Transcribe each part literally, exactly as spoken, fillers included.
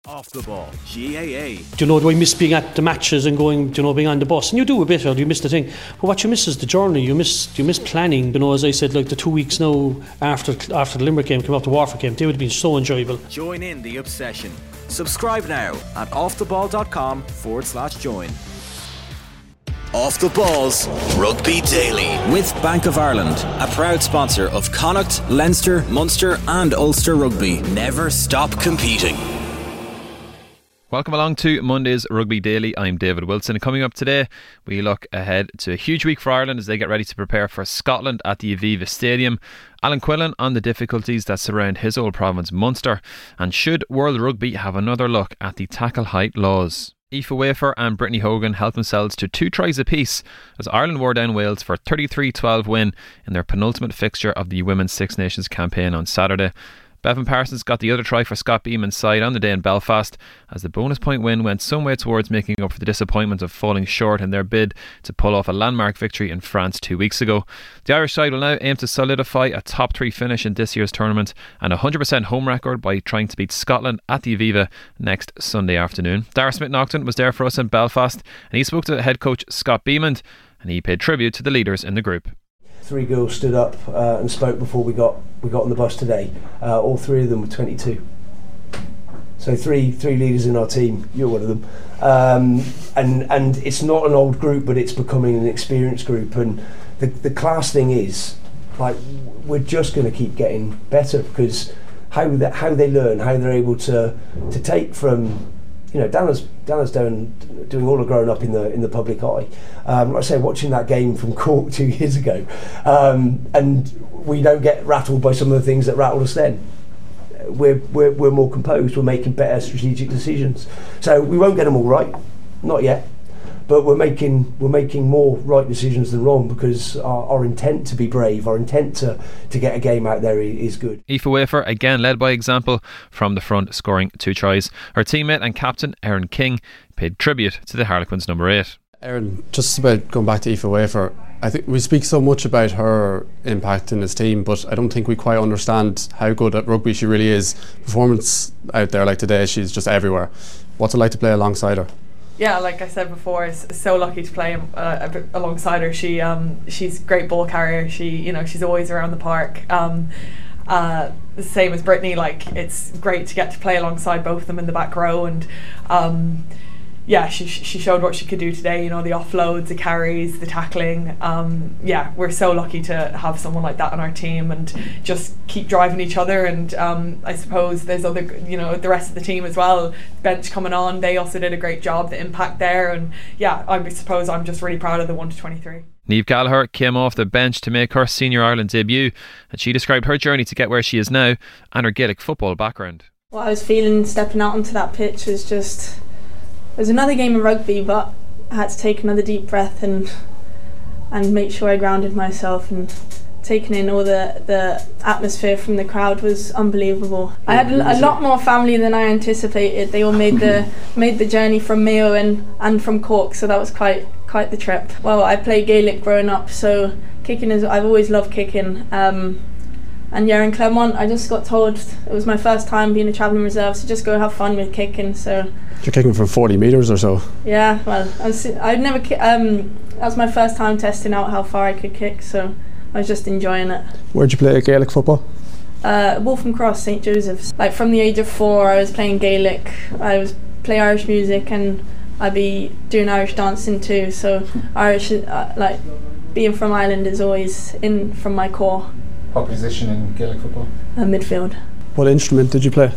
Off the Ball, G A A. Do you know, do I miss being at the matches and going, do you know, being on the bus? And you do a bit, or do you miss the thing? But what you miss is the journey. You miss, you miss planning. You know, as I said, like the two weeks now after after the Limerick game came up, the Waterford game, they would have been so enjoyable. Join in the obsession. Subscribe now at offtheball.com forward slash join. Off the Ball's Rugby Daily with Bank of Ireland, a proud sponsor of Connacht, Leinster, Munster and Ulster Rugby. Never stop competing. Welcome along to Monday's Rugby Daily. I'm David Wilson, and coming up today we look ahead to a huge week for Ireland as they get ready to prepare for Scotland at the Aviva Stadium. Alan Quillen on the difficulties that surround his old province Munster, and should World Rugby have another look at the tackle height laws. Aoife Wafer and Brittany Hogan helped themselves to two tries apiece as Ireland wore down Wales for a thirty-three twelve win in their penultimate fixture of the Women's Six Nations campaign on Saturday. Bevan Parsons got the other try for Scott Beeman's side on the day in Belfast, as the bonus point win went some way towards making up for the disappointment of falling short in their bid to pull off a landmark victory in France two weeks ago. The Irish side will now aim to solidify a top three finish in this year's tournament and a one hundred percent home record by trying to beat Scotland at the Aviva next Sunday afternoon. Darragh Smith-Naughton was there for us in Belfast, and he spoke to head coach Scott Beeman, and he paid tribute to the leaders in the group. Three girls stood up uh, and spoke before we got we got on the bus today. Uh, all three of them were twenty-two. So three three leaders in our team. You're one of them. Um, and and it's not an old group, but it's becoming an experienced group. And the the class thing is, like, we're just going to keep getting better, because how that how they learn, how they're able to to take from. You know, Dana's Dana's doing doing all the growing up in the in the public eye. Um, like I say, watching that game from Cork two years ago, um, and we don't get rattled by some of the things that rattled us then. We're we're we're more composed. We're making better strategic decisions. So we won't get them all right, not yet. But we're making we're making more right decisions than wrong, because our, our intent to be brave, our intent to, to get a game out there is good. Aoife Wafer again led by example from the front, scoring two tries. Her teammate and captain Erin King paid tribute to the Harlequins number eight. Erin, just about going back to Aoife Wafer, I think we speak so much about her impact in this team, but I don't think we quite understand how good at rugby she really is. Performance out there like today, she's just everywhere. What's it like to play alongside her? Yeah, like I said before, it's so lucky to play uh, alongside her. She um, she's a great ball carrier. She you know she's always around the park. Um, uh, the same as Brittany. Like, it's great to get to play alongside both of them in the back row, and um, yeah, she she showed what she could do today. You know, the offloads, the carries, the tackling. Um, yeah, we're so lucky to have someone like that on our team, and just keep driving each other. And um, I suppose there's other, you know, the rest of the team as well. Bench coming on, they also did a great job. The impact there, and yeah, I suppose I'm just really proud of the one to twenty-three. Niamh Gallagher came off the bench to make her senior Ireland debut, and she described her journey to get where she is now and her Gaelic football background. What I was feeling stepping out onto that pitch was just, it was another game of rugby, but I had to take another deep breath and and make sure I grounded myself, and taking in all the, the atmosphere from the crowd was unbelievable. I had a, a lot more family than I anticipated. They all made the made the journey from Mayo and, and from Cork, so that was quite quite the trip. Well, I played Gaelic growing up, so kicking is, I've always loved kicking. Um, And yeah, in Clermont, I just got told it was my first time being a travelling reserve, so just go have fun with kicking. So you're kicking from forty metres or so. Yeah, well, I was, I'd never. Ki- um, that was my first time testing out how far I could kick, so I was just enjoying it. Where'd you play Gaelic football? Uh, Waltham Cross, St Joseph's. Like, from the age of four, I was playing Gaelic. I was play Irish music, and I'd be doing Irish dancing too. So Irish, uh, like being from Ireland, is always in from my core. What position in Gaelic football? Uh, midfield. What instrument did you play?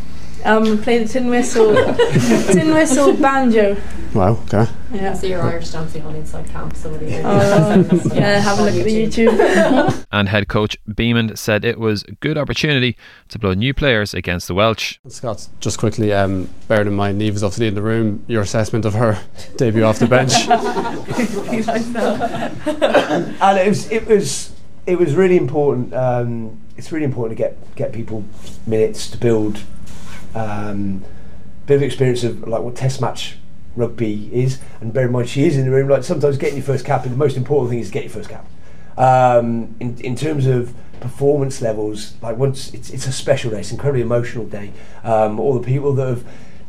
Um, play the tin whistle, tin whistle, banjo. Wow, okay. Yeah. So you're Irish dancing on Inside Camp, so what oh, yeah, have a look at the YouTube. And head coach Beeman said it was a good opportunity to blow new players against the Welsh. Scott, just quickly, um, bearing in mind Niamh was obviously in the room, your assessment of her debut off the bench. And it was, it was, it was really important. Um, it's really important to get get people minutes to build. Um, bit of experience of like what test match rugby is, and bear in mind she is in the room. Like, sometimes getting your first cap, and the most important thing is to get your first cap. Um, in in terms of performance levels, like once it's it's a special day, it's an incredibly emotional day. Um, all the people that have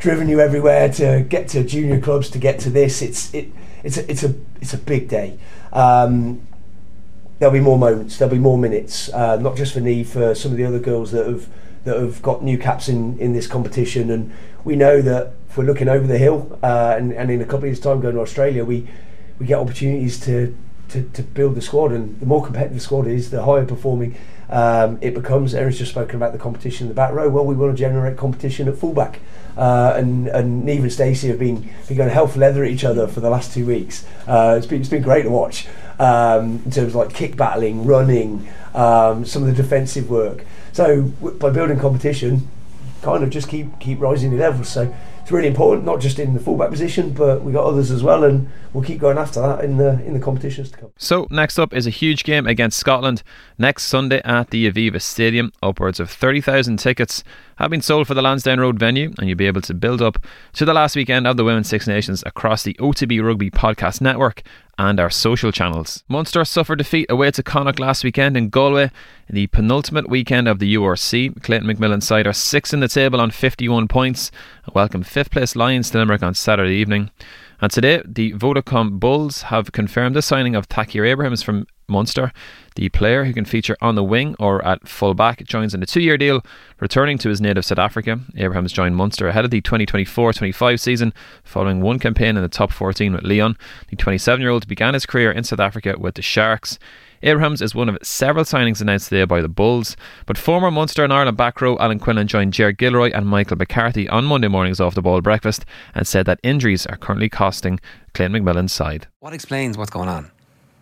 driven you everywhere to get to junior clubs, to get to this. It's it it's a, it's a it's a big day. Um, there'll be more moments. There'll be more minutes. Uh, not just for Niamh, for some of the other girls that have that have got new caps in, in this competition. And we know that if we're looking over the hill, uh, and, and in a couple of years' time going to Australia, we we get opportunities to. To, to build the squad, and the more competitive the squad is, the higher performing um, it becomes. Erin's just spoken about the competition in the back row. Well, we want to generate competition at fullback, uh, and and Niamh and Stacey have been, been going hell for leather at each other for the last two weeks. Uh, it's been it's been great to watch um, in terms of like kick battling, running, um, some of the defensive work. So w- by building competition, kind of just keep keep rising the levels. So it's really important, not just in the fullback position, but we got others as well, and we'll keep going after that in the in the competitions to come. So next up is a huge game against Scotland next Sunday at the Aviva Stadium. Upwards of thirty thousand tickets have been sold for the Lansdowne Road venue, and you'll be able to build up to the last weekend of the Women's Six Nations across the O T B Rugby podcast network and our social channels. Munster suffered defeat away to Connacht last weekend in Galway in the penultimate weekend of the U R C. Clayton McMillan's side are sixth in the table on fifty-one points and welcome fifth place Lions to Limerick on Saturday evening. And today the Vodacom Bulls have confirmed the signing of Takir Abrahams from Munster. The player, who can feature on the wing or at full back, joins in a two-year deal, returning to his native South Africa. Abrahams joined Munster ahead of the twenty twenty-four twenty-five season, following one campaign in the top fourteen with Leon. The twenty-seven-year-old began his career in South Africa with the Sharks. Abrahams is one of several signings announced today by the Bulls, but former Munster and Ireland back row Alan Quinlan joined Ger Gilroy and Michael McCarthy on Monday morning's Off the Ball breakfast and said that injuries are currently costing Clayton McMillan's side. What explains what's going on?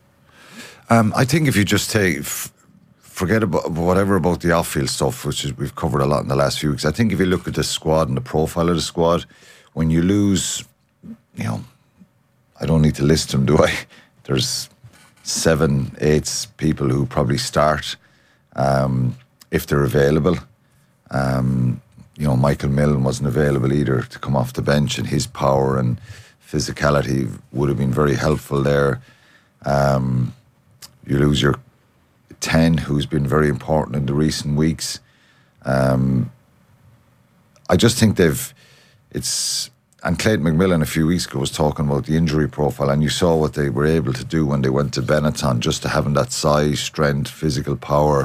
Um, I think if you just take, f- forget about whatever about the off-field stuff, which is, we've covered a lot in the last few weeks. I think if you look at the squad and the profile of the squad, when you lose, you know, I don't need to list them, do I? There's seven, eight people who probably start um, if they're available. Um, you know, Michael Milne wasn't available either to come off the bench, and his power and physicality would have been very helpful there. Um, you lose your ten, who's been very important in the recent weeks. Um, I just think they've, it's, and Clayton McMillan a few weeks ago was talking about the injury profile, and you saw what they were able to do when they went to Benetton, just to having that size, strength, physical power.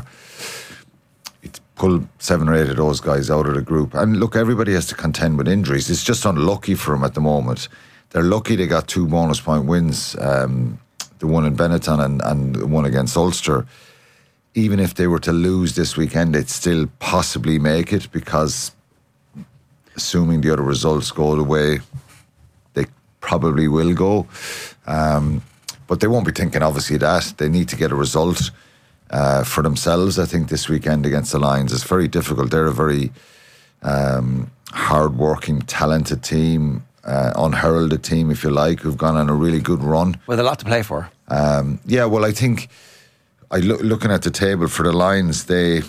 It pulled seven or eight of those guys out of the group. And look, everybody has to contend with injuries. It's just unlucky for them at the moment. They're lucky they got two bonus point wins, um, the one in Benetton and, and the one against Ulster. Even if they were to lose this weekend, they'd still possibly make it, because assuming the other results go the way they probably will go. Um, but they won't be thinking, obviously, that. They need to get a result uh, for themselves, I think, this weekend against the Lions. It's very difficult. They're a very um, hard-working, talented team, uh, unheralded team, if you like, who've gone on a really good run. With a lot to play for. Um, yeah, well, I think, I look, looking at the table for the Lions, they,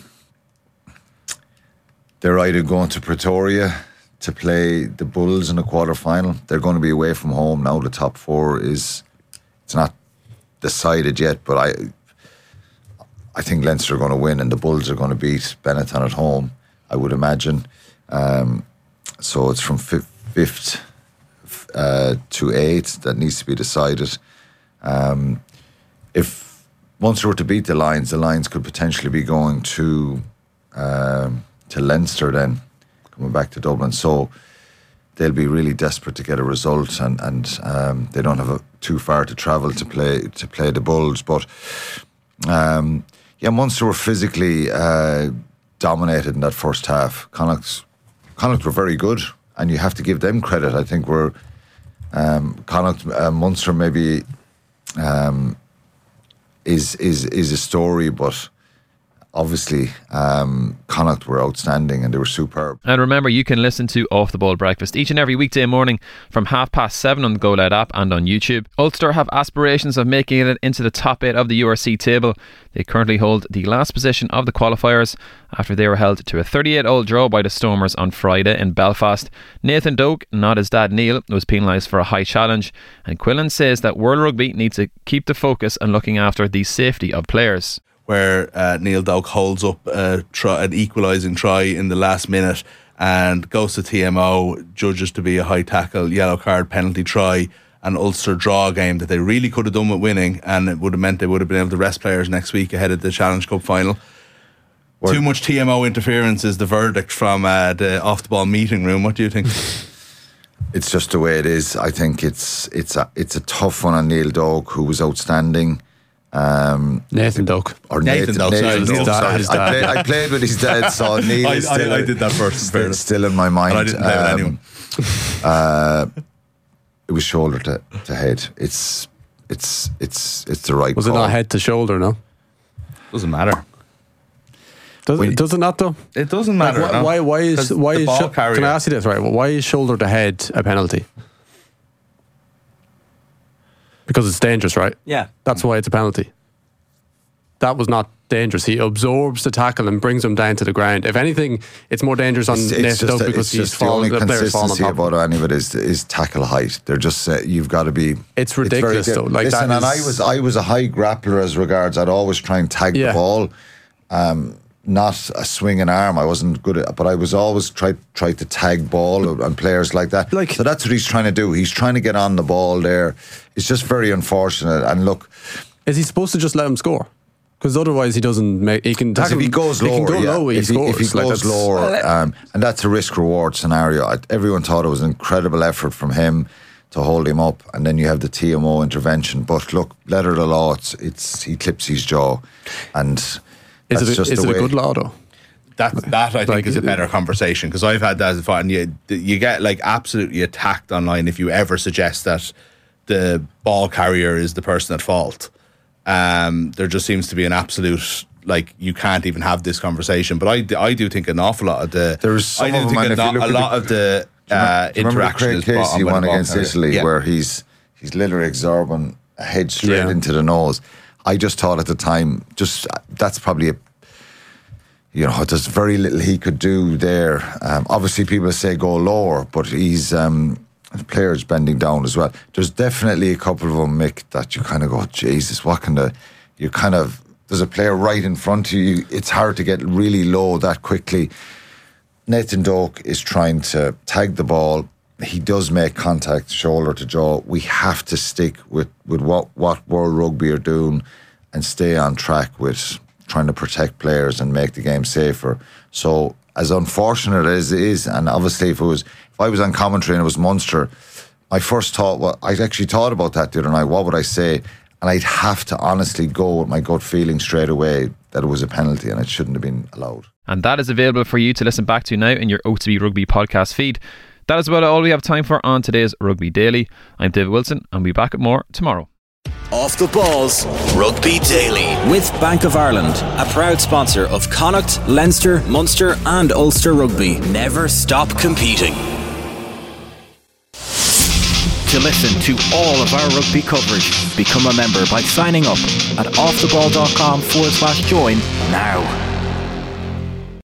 they're either going to Pretoria to play the Bulls in the quarter-final. They're going to be away from home now. The top four is, it's not decided yet, but I I think Leinster are going to win and the Bulls are going to beat Benetton at home, I would imagine. Um, so it's from fifth, fifth uh, to eighth that needs to be decided. Um, if Munster were to beat the Lions, the Lions could potentially be going to um, to Leinster then, coming back to Dublin. So they'll be really desperate to get a result, and and um, they don't have a, too far to travel to play to play the Bulls. But um, yeah, Munster were physically uh, dominated in that first half. Connacht, Connacht were very good, and you have to give them credit. I think we're um, Connacht, uh, Munster maybe um, is is is a story, but obviously, um, Connacht were outstanding and they were superb. And remember, you can listen to Off the Ball Breakfast each and every weekday morning from half past seven on the Go Loud app and on YouTube. Ulster have aspirations of making it into the top eight of the U R C table. They currently hold the last position of the qualifiers after they were held to a thirty-eight all draw by the Stormers on Friday in Belfast. Nathan Doak, not his dad Neil, was penalised for a high challenge, and Quillan says that World Rugby needs to keep the focus on looking after the safety of players. Where uh, Neil Doak holds up uh, try, an equalising try in the last minute, and goes to T M O, judges to be a high tackle, yellow card, penalty try, and Ulster draw a game that they really could have done with winning, and it would have meant they would have been able to rest players next week ahead of the Challenge Cup final. Word. Too much T M O interference is the verdict from uh, the off the ball meeting room. What do you think? It's just the way it is. I think it's it's a it's a tough one on Neil Doak, who was outstanding. Um, Nathan Doak. Or Nathan, Nathan Doak. Nathan Sorry, Doak. Sorry. Sorry. I, played, I played with his dad, so Neil I, is still, I, I did that first. Still, still in my mind. And I didn't play with anyone. Uh, it was shoulder to, to head. It's it's it's it's the right Was call. it not head to shoulder, no? Doesn't matter. Does it, does it not though? It doesn't matter. Like, why, no. why why is why the is ball sho- carrier. Can I ask you this, right? Why is shoulder to head a penalty? Because it's dangerous, right? Yeah. That's why it's a penalty. That was not dangerous. He absorbs the tackle and brings him down to the ground. If anything, it's more dangerous on It's, it's Nathan Doak just, because it's he's just the fallen. only The player's fallen on consistency top. about any of it is is tackle height. They're just uh, you've got to be. It's ridiculous very, though. Like listen, that and I is- was I was a high grappler as regards. I'd always try and tag Yeah. the ball. Um, not a swinging arm. I wasn't good at, but I was always try try to tag ball and players like that. Like, so that's what he's trying to do. He's trying to get on the ball there. It's just very unfortunate. And look, Is he supposed to just let him score? Because otherwise he doesn't make. He can Because tackle. if he goes he lower, can go yeah. low, he if, he, scores. if he Like, goes that's- lower, um, and that's a risk reward scenario. I, everyone thought it was an incredible effort from him to hold him up, and then you have the T M O intervention. But look, letter of the law, it's, it's he clips his jaw, and Is that's it, a, just is the it way. a good law though? That that I think Like, is a better conversation, because I've had that as a fight, and you you get like absolutely attacked online if you ever suggest that the ball carrier is the person at fault. Um, there just seems to be an absolute, like, you can't even have this conversation. But I, I do think an awful lot of the There's some I do of them, think and a, if you lot- look a at lot the- of the Do you remember- uh, do you remember interaction the is Craig brought on Casey by the one ball against carrier. Italy, Yeah. where he's he's literally absorbing a head straight Yeah. into the nose. I just thought at the time, just that's probably a. You know, there's very little he could do there. Um, obviously, people say go lower, but he's um, the player's bending down as well. There's definitely a couple of them, Mick, that you kind of go, Jesus, what can the? You kind of there's a player right in front of you. It's hard to get really low that quickly. Nathan Doak is trying to tag the ball. He does make contact shoulder to jaw. We have to stick with, with what, what World Rugby are doing and stay on track with trying to protect players and make the game safer. So as unfortunate as it is, and obviously if it was if I was on commentary and it was Munster, my first thought was, I actually thought about that the other night, what would I say? And I'd have to honestly go with my gut feeling straight away that it was a penalty and it shouldn't have been allowed. And that is available for you to listen back to now in your O two B Rugby podcast feed. That is about all we have time for on today's Rugby Daily. I'm David Wilson, and we'll be back with more tomorrow. Off the Balls Rugby Daily with Bank of Ireland, a proud sponsor of Connacht, Leinster, Munster and Ulster Rugby. Never stop competing. To listen to all of our rugby coverage, become a member by signing up at offtheball.com forward slash join now.